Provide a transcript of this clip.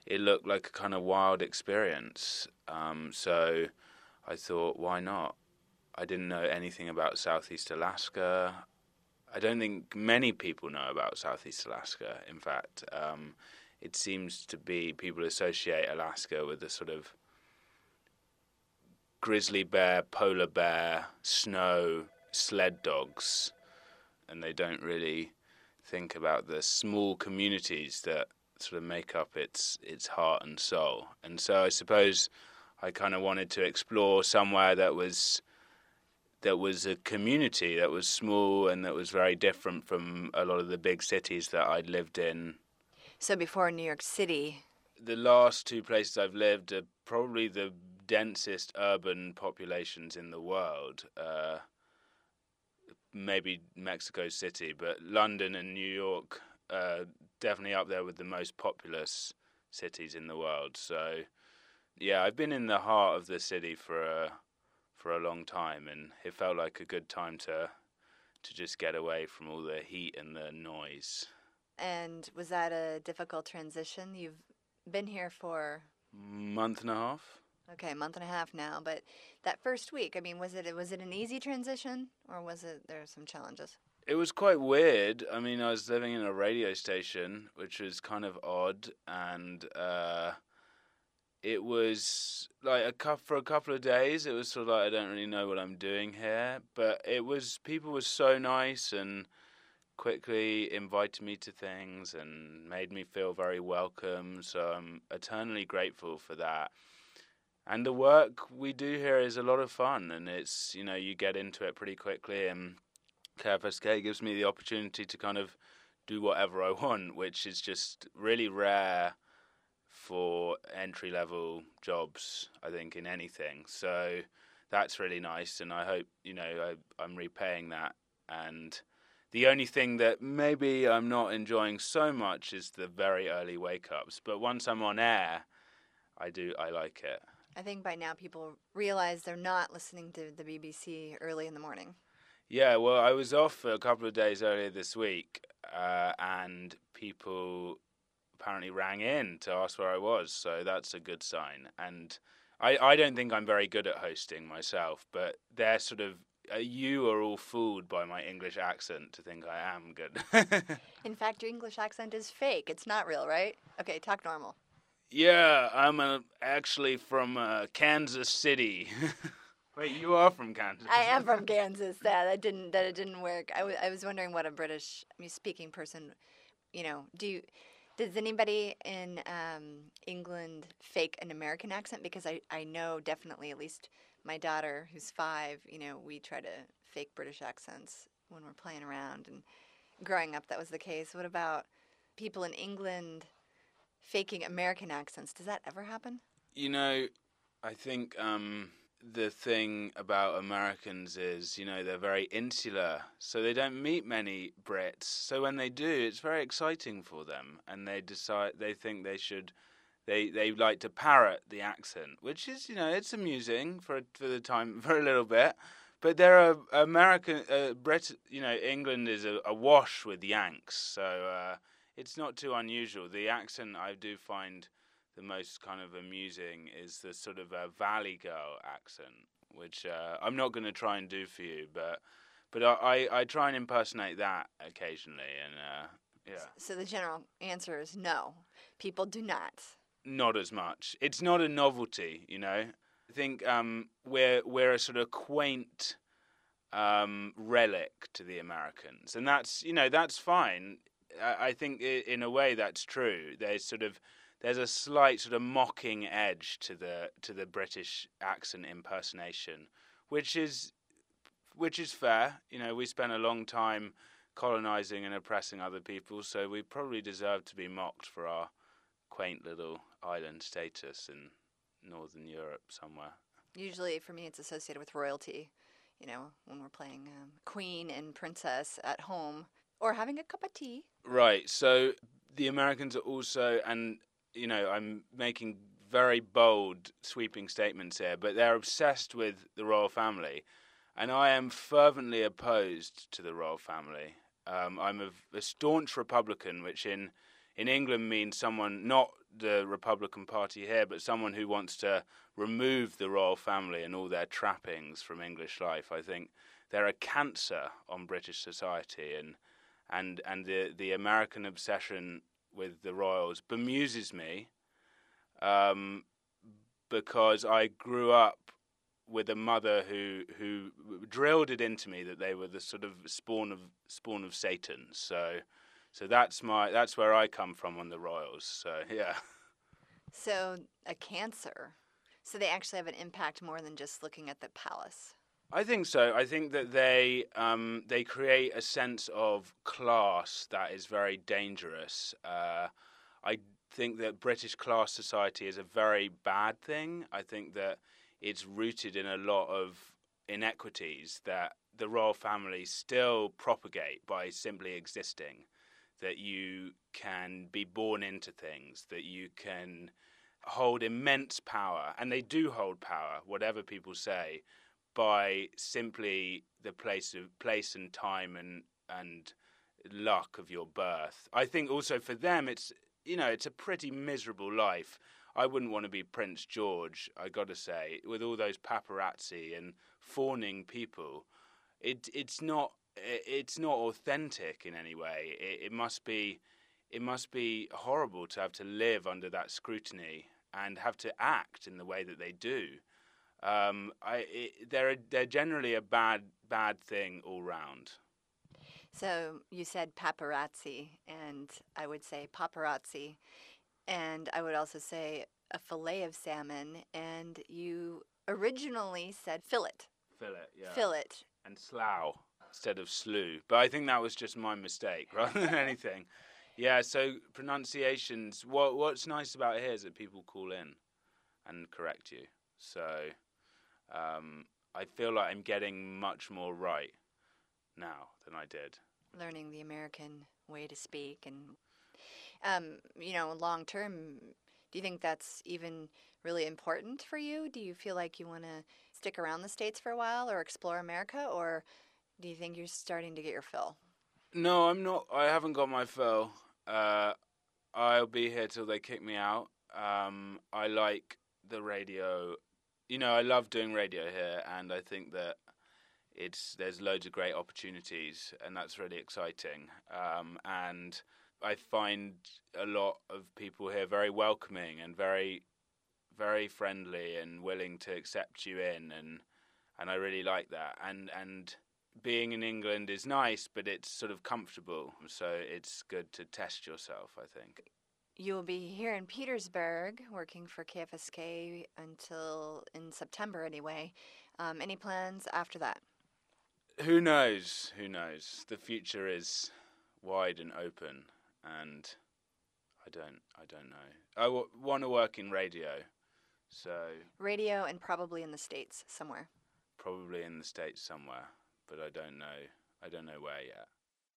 it looked like a kind of wild experience. So I thought, why not? I didn't know anything about Southeast Alaska. I don't think many people know about Southeast Alaska. In fact, it seems to be people associate Alaska with the sort of grizzly bear, polar bear, snow, sled dogs, and they don't really think about the small communities that sort of make up its heart and soul. And so I suppose I kind of wanted to explore somewhere that was a community that was small and that was very different from a lot of the big cities that I'd lived in. So before New York City. The last two places I've lived are probably the densest urban populations in the world. Maybe Mexico City, but London and New York definitely up there with the most populous cities in the world. So, yeah, I've been in the heart of the city for a long time, and it felt like a good time to just get away from all the heat and the noise. And was that a difficult transition? You've been here for month and a half. Okay, a month and a half now. But that first week, I mean, was it an easy transition, or there were some challenges? It was quite weird. I mean, I was living in a radio station, which was kind of odd, and it was like for a couple of days, it was sort of like I don't really know what I'm doing here. But people were so nice and quickly invited me to things and made me feel very welcome. So I'm eternally grateful for that. And the work we do here is a lot of fun, and it's, you get into it pretty quickly, and KFSK gives me the opportunity to kind of do whatever I want, which is just really rare for entry-level jobs, I think, in anything. So that's really nice, and I hope, I'm repaying that. And the only thing that maybe I'm not enjoying so much is the very early wake-ups. But once I'm on air, I like it. I think by now people realize they're not listening to the BBC early in the morning. Yeah, well, I was off for a couple of days earlier this week, and people apparently rang in to ask where I was, so that's a good sign. And I don't think I'm very good at hosting myself, but they're sort of, you are all fooled by my English accent to think I am good. In fact, your English accent is fake. It's not real, right? Okay, talk normal. Yeah, I'm actually from Kansas City. Wait, you are from Kansas? I am from Kansas. That it didn't work. I was wondering what a British speaking person, does anybody in England fake an American accent? Because I know definitely, at least my daughter who's 5, we try to fake British accents when we're playing around, and growing up that was the case. What about people in England faking American accents? Does that ever happen? I think the thing about Americans is, they're very insular, so they don't meet many Brits. So when they do, it's very exciting for them, and they think they should, they like to parrot the accent, which is, it's amusing for the time, for a little bit. But there are American, England is awash with Yanks, so it's not too unusual. The accent I do find the most kind of amusing is the sort of Valley Girl accent, which I'm not going to try and do for you, but I try and impersonate that occasionally, and yeah. So the general answer is no. People do not. Not as much. It's not a novelty, I think we're a sort of quaint relic to the Americans, and that's fine. I think in a way that's true. There's a slight sort of mocking edge to the British accent impersonation, which is fair. We spent a long time colonizing and oppressing other people, so we probably deserve to be mocked for our quaint little island status in Northern Europe somewhere. Usually for me it's associated with royalty, when we're playing Queen and Princess at home or having a cup of tea. Right, so the Americans are also, and I'm making very bold, sweeping statements here, but they're obsessed with the royal family, and I am fervently opposed to the royal family. I'm a staunch Republican, which in in England means someone, not the Republican Party here, but someone who wants to remove the royal family and all their trappings from English life. I think they're a cancer on British society, and the American obsession with the royals bemuses me, because I grew up with a mother who drilled it into me that they were the sort of spawn of Satan. So that's where I come from on the royals. So yeah. So a cancer. So they actually have an impact more than just looking at the palace. I think so. I think that they create a sense of class that is very dangerous. I think that British class society is a very bad thing. I think that it's rooted in a lot of inequities that the royal family still propagate by simply existing. That you can be born into things, that you can hold immense power, and they do hold power, whatever people say, by simply the place and time and luck of your birth. I think also for them it's a pretty miserable life. I wouldn't want to be Prince George, I got to say, with all those paparazzi and fawning people. It's not authentic in any way. It must be horrible to have to live under that scrutiny and have to act in the way that they do. They're generally a bad thing all round. So you said paparazzi, and I would say paparazzi, and I would also say a fillet of salmon, and you originally said fillet. Fillet, yeah. Fillet. And slough instead of slew. But I think that was just my mistake rather than anything. Yeah, so pronunciations, what's nice about it here is that people call in and correct you. So I feel like I'm getting much more right now than I did. Learning the American way to speak. And, long term, do you think that's even really important for you? Do you feel like you want to stick around the States for a while or explore America? Or do you think you're starting to get your fill? No, I'm not. I haven't got my fill. I'll be here till they kick me out. I like the radio. I love doing radio here, and I think that there's loads of great opportunities, and that's really exciting. And I find a lot of people here very welcoming and very, very friendly and willing to accept you in, and I really like that. And being in England is nice, but it's sort of comfortable, so it's good to test yourself, I think. You will be here in Petersburg working for KFSK until in September anyway. Any plans after that? Who knows? The future is wide and open, and I don't know. I want to work in radio, so radio, and probably in the States somewhere. Probably in the States somewhere, but I don't know where yet.